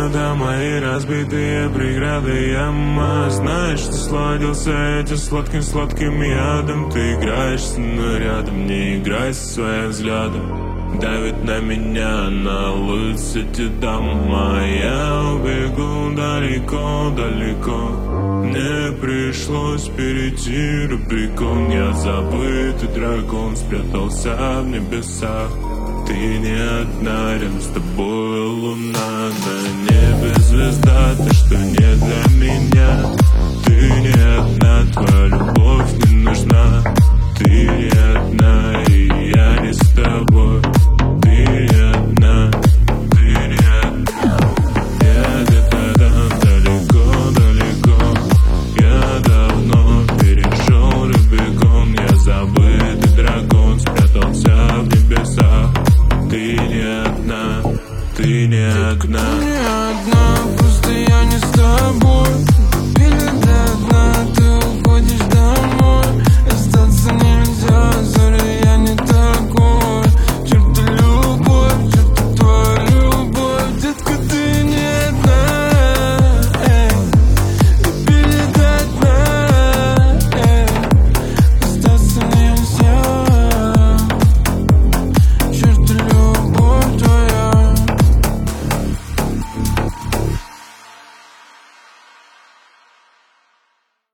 города мои разбитые преграды. Я знаешь, ты сладился этим сладким ядом. Ты играешь со мной рядом, не играй со своим взглядом. Давит на меня, на улице эти дома. Я убегу далеко. Мне пришлось перейти Рубикон. Я забытый дракон, спрятался в небесах. Ты не одна, рядом с тобой луна. На небе звезда, ты что не для меня. Ты не одна, твоя любовь не нужна. Ты не одна, и я не с тобой. Ты не одна, ты не одна. Я где-то там далеко. Я давно перешел Рубикон. Я забытый дракон, спрятался в небесах. Ты не одна, ты не одна. Ты не одна, просто я не с тобой. Или до дна ты уходишь